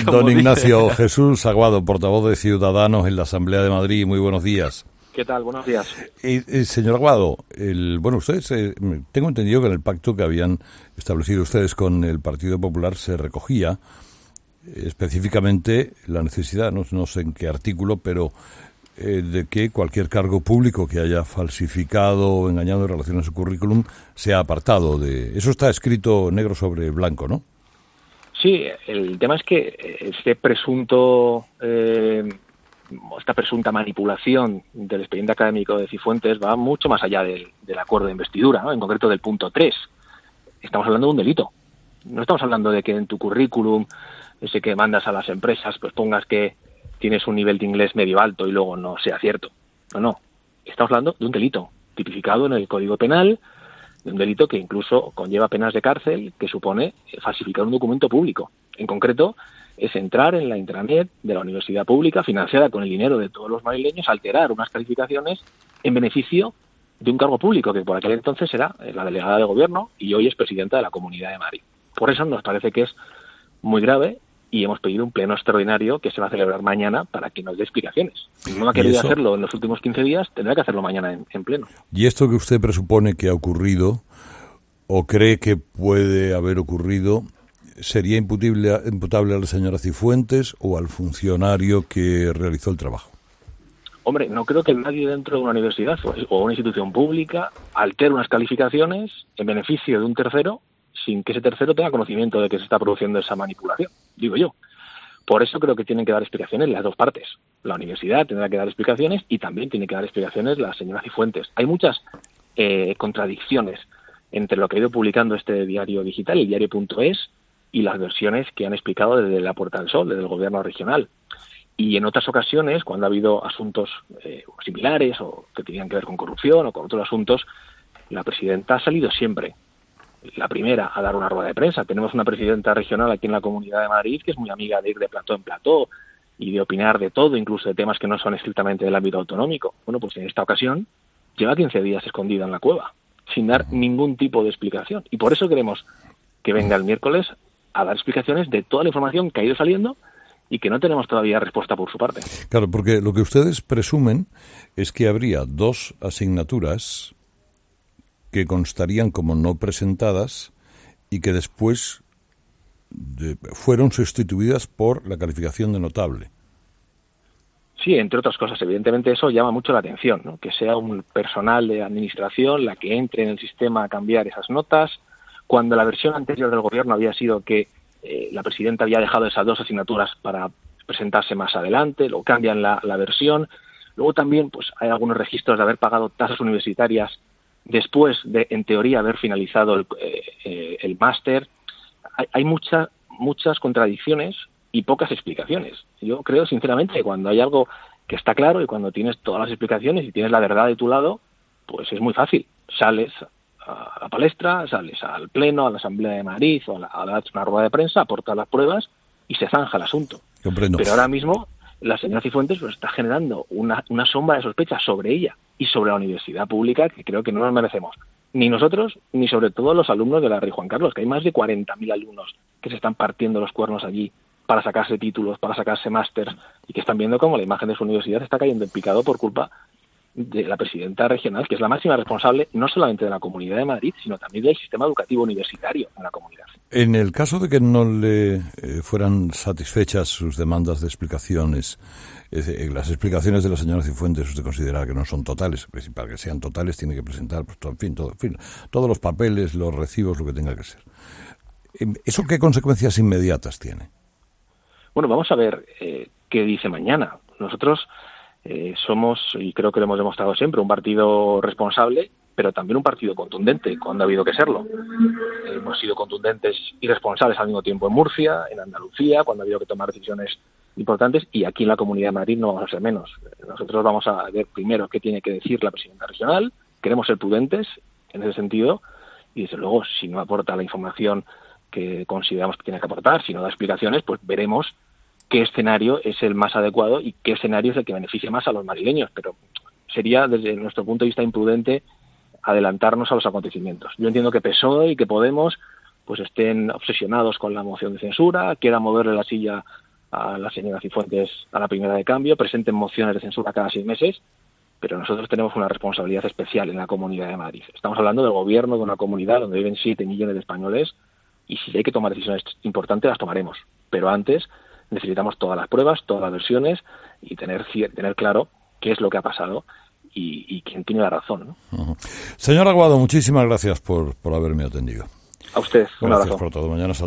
Don Ignacio Jesús Aguado, portavoz de Ciudadanos en la Asamblea de Madrid. Muy buenos días. ¿Qué tal? Buenos días. Señor Aguado, ustedes, tengo entendido que en el pacto que habían establecido ustedes con el Partido Popular se recogía específicamente la necesidad, no sé en qué artículo, pero de que cualquier cargo público que haya falsificado o engañado en relación a su currículum sea apartado de... Eso está escrito negro sobre blanco, ¿no? Sí, el tema es que esta presunta manipulación del expediente académico de Cifuentes va mucho más allá del acuerdo de investidura, ¿no? En concreto del punto 3. Estamos hablando de un delito. No estamos hablando de que en tu currículum, ese que mandas a las empresas, pues pongas que tienes un nivel de inglés medio alto y luego no sea cierto. No. Estamos hablando de un delito tipificado en el Código Penal, de un delito que incluso conlleva penas de cárcel, que supone falsificar un documento público. En concreto, es entrar en la intranet de la universidad pública, financiada con el dinero de todos los madrileños, alterar unas calificaciones en beneficio de un cargo público, que por aquel entonces era la delegada de gobierno y hoy es presidenta de la Comunidad de Madrid. Por eso nos parece que es muy grave y hemos pedido un pleno extraordinario que se va a celebrar mañana para que nos dé explicaciones. Si no ha querido hacerlo en los últimos 15 días, tendrá que hacerlo mañana en pleno. ¿Y esto que usted presupone que ha ocurrido o cree que puede haber ocurrido sería imputable a la señora Cifuentes o al funcionario que realizó el trabajo? Hombre, no creo que nadie dentro de una universidad o una institución pública altere unas calificaciones en beneficio de un tercero sin que ese tercero tenga conocimiento de que se está produciendo esa manipulación, digo yo. Por eso creo que tienen que dar explicaciones las dos partes. La universidad tendrá que dar explicaciones y también tiene que dar explicaciones la señora Cifuentes. Hay muchas contradicciones entre lo que ha ido publicando este diario digital, el diario.es, y las versiones que han explicado desde la Puerta del Sol, desde el gobierno regional. Y en otras ocasiones, cuando ha habido asuntos similares o que tenían que ver con corrupción o con otros asuntos, la presidenta ha salido siempre la primera a dar una rueda de prensa. Tenemos una presidenta regional aquí en la Comunidad de Madrid que es muy amiga de ir de plató en plató y de opinar de todo, incluso de temas que no son estrictamente del ámbito autonómico. Bueno, pues en esta ocasión lleva 15 días escondida en la cueva, sin dar ningún tipo de explicación. Y por eso queremos que venga el miércoles a dar explicaciones de toda la información que ha ido saliendo y que no tenemos todavía respuesta por su parte. Claro, porque lo que ustedes presumen es que habría dos asignaturas que constarían como no presentadas y que después fueron sustituidas por la calificación de notable. Sí, entre otras cosas. Evidentemente eso llama mucho la atención, ¿no? Que sea un personal de administración la que entre en el sistema a cambiar esas notas, cuando la versión anterior del gobierno había sido que la presidenta había dejado esas dos asignaturas para presentarse más adelante, luego cambian la versión. Luego también pues hay algunos registros de haber pagado tasas universitarias después de, en teoría, haber finalizado el máster. Hay muchas contradicciones y pocas explicaciones. Yo creo, sinceramente, que cuando hay algo que está claro y cuando tienes todas las explicaciones y tienes la verdad de tu lado, pues es muy fácil. Sales a la palestra, sales al pleno, a la Asamblea de Madrid o a una rueda de prensa, aportas las pruebas y se zanja el asunto. Comprendo. Pero ahora mismo la señora Cifuentes pues, está generando una sombra de sospecha sobre ella y sobre la universidad pública que creo que no nos merecemos. Ni nosotros, ni sobre todo los alumnos de la Rey Juan Carlos, que hay más de 40.000 alumnos que se están partiendo los cuernos allí para sacarse títulos, para sacarse másters, y que están viendo cómo la imagen de su universidad está cayendo en picado por culpa de la presidenta regional, que es la máxima responsable no solamente de la Comunidad de Madrid, sino también del sistema educativo universitario en la comunidad. En el caso de que no le fueran satisfechas sus demandas de explicaciones, las explicaciones de la señora Cifuentes, usted considera que no son totales. Para que sean totales tiene que presentar, pues, todos los papeles, los recibos, lo que tenga que ser. ¿Eso qué consecuencias inmediatas tiene? Bueno, vamos a ver qué dice mañana. Nosotros somos, y creo que lo hemos demostrado siempre, un partido responsable, pero también un partido contundente cuando ha habido que serlo. Hemos sido contundentes y responsables al mismo tiempo en Murcia, en Andalucía, cuando ha habido que tomar decisiones importantes, y aquí en la Comunidad de Madrid no vamos a ser menos. Nosotros vamos a ver primero qué tiene que decir la presidenta regional, queremos ser prudentes en ese sentido, y desde luego si no aporta la información que consideramos que tiene que aportar, si no da explicaciones, pues veremos qué escenario es el más adecuado y qué escenario es el que beneficia más a los madrileños. Pero sería, desde nuestro punto de vista, imprudente adelantarnos a los acontecimientos. Yo entiendo que PSOE y que Podemos pues estén obsesionados con la moción de censura, quieran moverle la silla a la señora Cifuentes a la primera de cambio, presenten mociones de censura cada 6 meses, pero nosotros tenemos una responsabilidad especial en la Comunidad de Madrid. Estamos hablando del gobierno de una comunidad donde viven 7 millones de españoles, y si hay que tomar decisiones importantes, las tomaremos. Pero antes necesitamos todas las pruebas, todas las versiones, y tener claro qué es lo que ha pasado y quién tiene la razón, ¿no? Uh-huh. Señor Aguado, muchísimas gracias por haberme atendido. A usted, un abrazo. Gracias por todo. Mañana